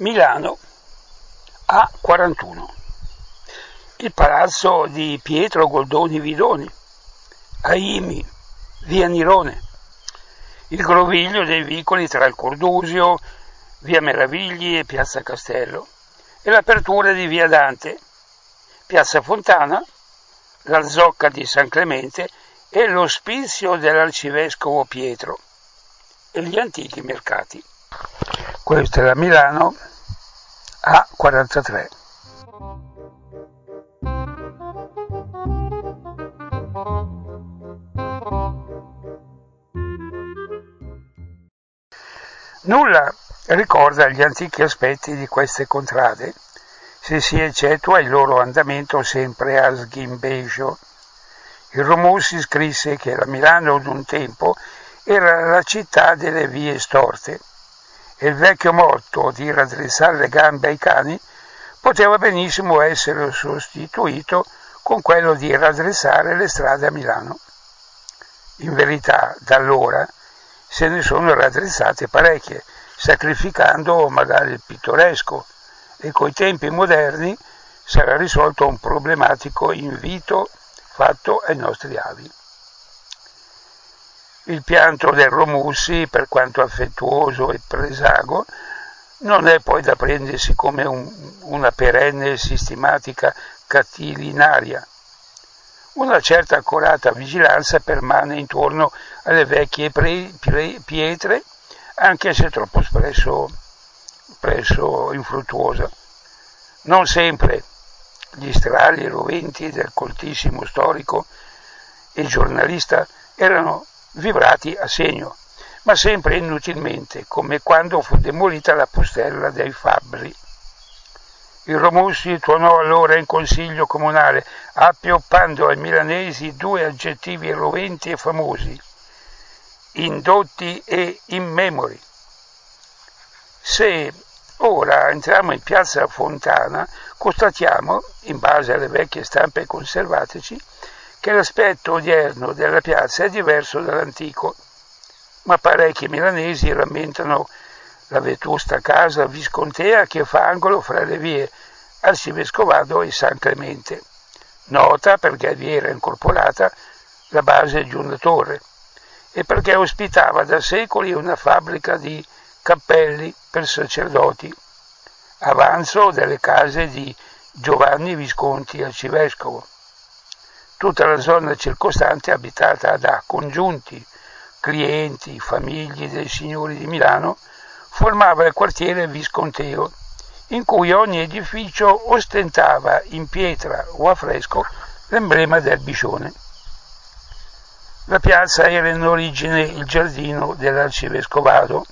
Milano A41, il palazzo di Pietro Goldoni Vidoni, Aimi, via Nirone, il groviglio dei vicoli tra il Cordusio, via Meravigli e piazza Castello, e l'apertura di via Dante, piazza Fontana, la zocca di San Clemente e l'ospizio dell'arcivescovo Pietro e gli antichi mercati. Questa è la Milano A43. Nulla ricorda gli antichi aspetti di queste contrade, se si eccettua il loro andamento sempre a sghimbescio. Il Romussi scrisse che la Milano d'un tempo era la città delle vie storte, e il vecchio motto di raddrizzare le gambe ai cani poteva benissimo essere sostituito con quello di raddrizzare le strade a Milano. In verità, da allora, se ne sono raddrizzate parecchie, sacrificando magari il pittoresco, e coi tempi moderni sarà risolto un problematico invito fatto ai nostri avi. Il pianto del Romussi, per quanto affettuoso e presago, non è poi da prendersi come una perenne e sistematica catilinaria. Una certa accurata vigilanza permane intorno alle vecchie pietre, anche se troppo spesso infruttuosa. Non sempre gli strali roventi del coltissimo storico e giornalista erano vibrati a segno, ma sempre inutilmente, come quando fu demolita la postella dei fabbri. Il Romussi tuonò allora in consiglio comunale, appioppando ai milanesi due aggettivi roventi e famosi: indotti e immemori. Se ora entriamo in piazza Fontana, constatiamo, in base alle vecchie stampe conservateci, che l'aspetto odierno della piazza è diverso dall'antico, ma parecchi milanesi rammentano la vetusta casa viscontea che fa angolo fra le vie Arcivescovado e San Clemente, nota perché vi era incorporata la base di una torre e perché ospitava da secoli una fabbrica di cappelli per sacerdoti, avanzo delle case di Giovanni Visconti arcivescovo. Tutta la zona circostante è abitata da congiunti, clienti, famiglie dei signori di Milano, formava il quartiere visconteo, in cui ogni edificio ostentava in pietra o a fresco l'emblema del biscione. La piazza era in origine il giardino dell'arcivescovado,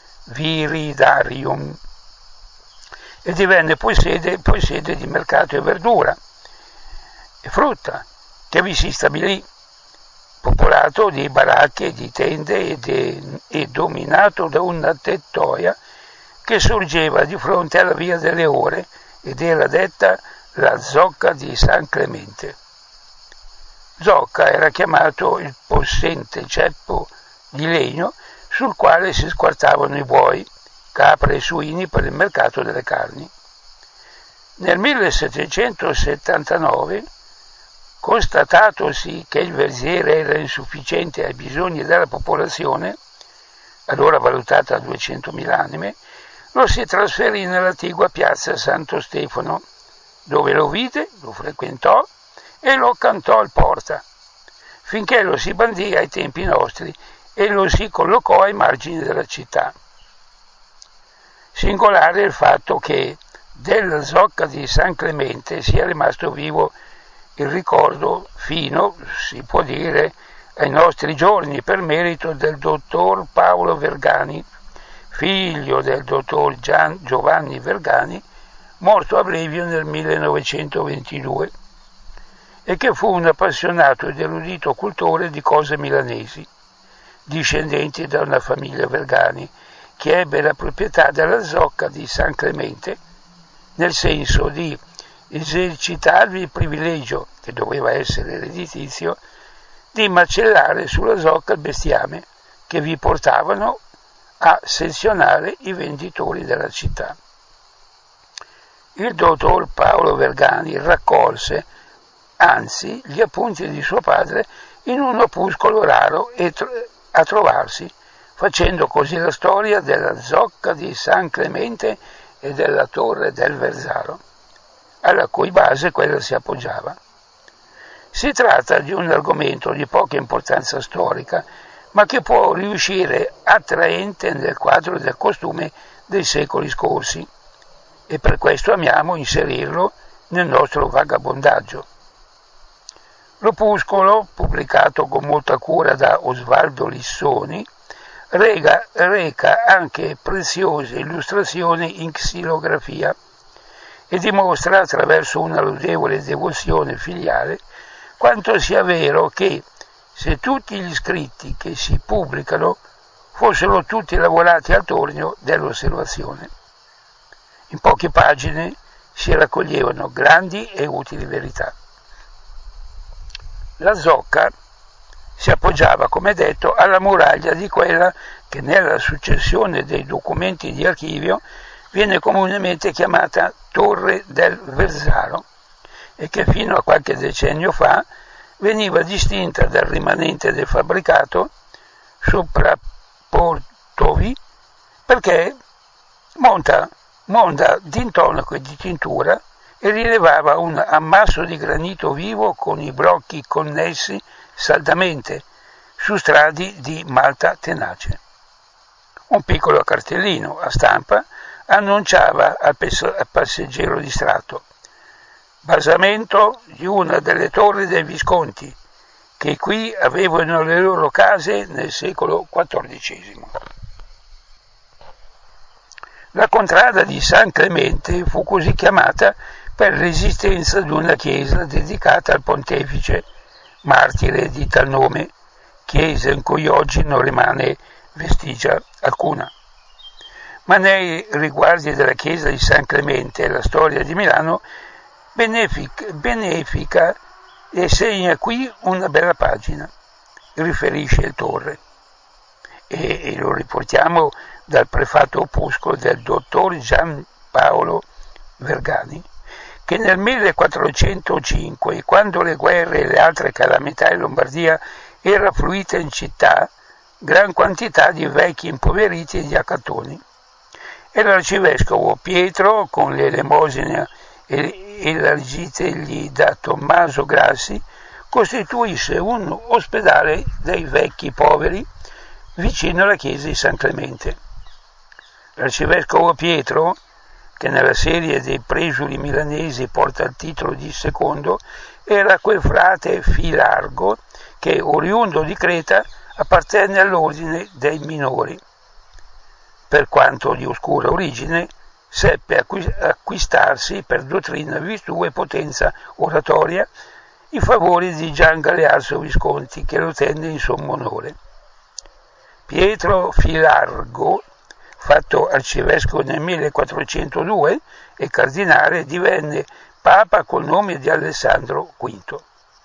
Viridarium, e divenne poi sede di mercato e verdura e frutta, che vi si stabilì, popolato di baracche, di tende e dominato da una tettoia che sorgeva di fronte alla via delle Ore ed era detta la zocca di San Clemente. Zocca era chiamato il possente ceppo di legno sul quale si squartavano i buoi, capre e suini per il mercato delle carni. Nel 1779, constatatosi che il verziere era insufficiente ai bisogni della popolazione, allora valutata a 200.000 anime, lo si trasferì nell'attigua piazza Santo Stefano, dove lo vide, lo frequentò e lo cantò al porta, finché lo si bandì ai tempi nostri e lo si collocò ai margini della città. Singolare il fatto che della zocca di San Clemente sia rimasto vivo il ricordo fino, si può dire, ai nostri giorni per merito del dottor Paolo Vergani, figlio del dottor Giovanni Vergani, morto a brevio nel 1922, e che fu un appassionato ed erudito cultore di cose milanesi, discendenti da una famiglia Vergani, che ebbe la proprietà della zocca di San Clemente, nel senso di esercitarvi il privilegio, che doveva essere redditizio, di macellare sulla zocca il bestiame che vi portavano a sezionare i venditori della città. il dottor Paolo Vergani raccolse, anzi, gli appunti di suo padre in un opuscolo raro a trovarsi, facendo così la storia della zocca di San Clemente e della torre del Verzaro, alla cui base quella si appoggiava. Si tratta di un argomento di poca importanza storica, ma che può riuscire attraente nel quadro del costume dei secoli scorsi, e per questo amiamo inserirlo nel nostro vagabondaggio. L'opuscolo, pubblicato con molta cura da Osvaldo Lissoni, reca anche preziose illustrazioni in xilografia e dimostra attraverso una lodevole devozione filiale quanto sia vero che, se tutti gli scritti che si pubblicano fossero tutti lavorati al tornio dell'osservazione. In poche pagine si raccoglievano grandi e utili verità. La zocca si appoggiava, come detto, alla muraglia di quella che nella successione dei documenti di archivio viene comunemente chiamata Torre del Verzaro e che fino a qualche decennio fa veniva distinta dal rimanente del fabbricato soprapportovi perché monda d'intonaco e di tintura e rilevava un ammasso di granito vivo con i blocchi connessi saldamente su strati di malta tenace. Un piccolo cartellino a stampa annunciava al passeggero distratto: basamento di una delle torri dei Visconti, che qui avevano le loro case nel secolo XIV. La contrada di San Clemente fu così chiamata per l'esistenza di una chiesa dedicata al pontefice, martire di tal nome, chiesa in cui oggi non rimane vestigia alcuna. Ma nei riguardi della chiesa di San Clemente la storia di Milano benefica e segna qui una bella pagina, riferisce il Torre. E lo riportiamo dal prefatto opuscolo del dottor Gian Paolo Vergani, che nel 1405, quando le guerre e le altre calamità in Lombardia era fluita in città gran quantità di vecchi impoveriti e di accattoni, e l'arcivescovo Pietro, con l'elemosina elargitegli da Tommaso Grassi, costituisse un ospedale dei vecchi poveri vicino alla chiesa di San Clemente. L'arcivescovo Pietro, che nella serie dei presuli milanesi porta il titolo di secondo, era quel frate Filargo che, oriundo di Creta, appartenne all'ordine dei minori. Per quanto di oscura origine, seppe acquistarsi per dottrina, virtù e potenza oratoria i favori di Gian Galeazzo Visconti, che lo tenne in sommo onore. Pietro Filargo, fatto arcivescovo nel 1402 e cardinale, divenne papa col nome di Alessandro V.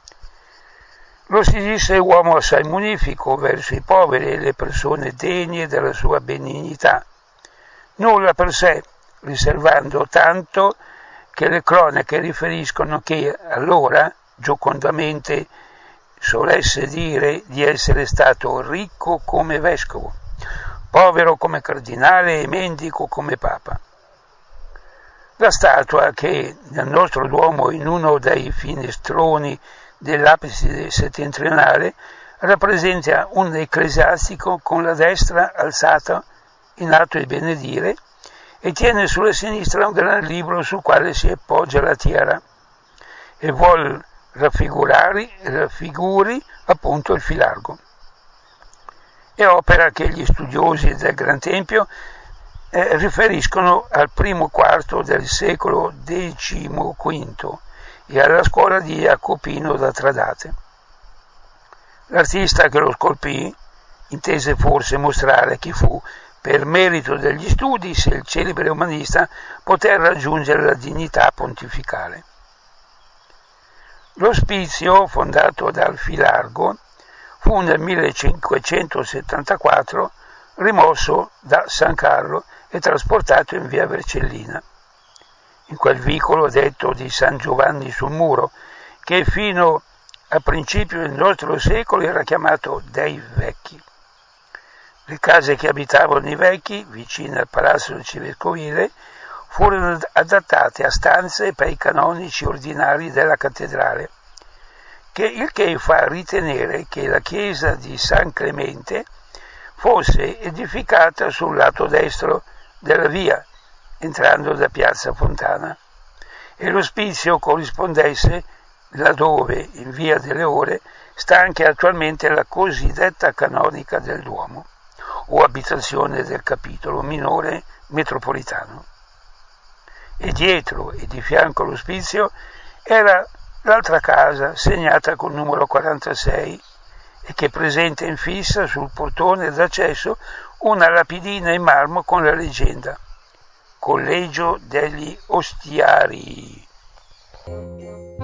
Lo si disse uomo assai munifico verso i poveri e le persone degne della sua benignità, nulla per sé, riservando tanto che le cronache riferiscono che allora giocondamente solesse dire di essere stato ricco come vescovo, povero come cardinale e mendico come papa. La statua che nel nostro Duomo, in uno dei finestroni dell'abside settentrionale, rappresenta un ecclesiastico con la destra alzata in atto di benedire e tiene sulla sinistra un gran libro sul quale si appoggia la tiara e vuol raffiguri appunto il Filargo. È opera che gli studiosi del Gran Tempio riferiscono al primo quarto del secolo XV e alla scuola di Jacopino da Tradate. L'artista che lo scolpì intese forse mostrare chi fu, per merito degli studi, se il celebre umanista poté raggiungere la dignità pontificale. L'ospizio, fondato dal Filargo, fu nel 1574 rimosso da San Carlo e trasportato in via Vercellina. in quel vicolo detto di San Giovanni sul Muro, che fino a principio del nostro secolo era chiamato dei Vecchi. Le case che abitavano i vecchi, vicine al palazzo arcivescovile, furono adattate a stanze per i canonici ordinari della cattedrale, il che fa ritenere che la chiesa di San Clemente fosse edificata sul lato destro della via, entrando da piazza Fontana, e l'ospizio corrispondesse laddove, in via delle Ore, sta anche attualmente la cosiddetta canonica del Duomo, o abitazione del capitolo minore metropolitano. E dietro e di fianco all'ospizio era l'altra casa segnata col numero 46 e che presenta in fissa sul portone d'accesso una lapidina in marmo con la leggenda Collegio degli Ostiari.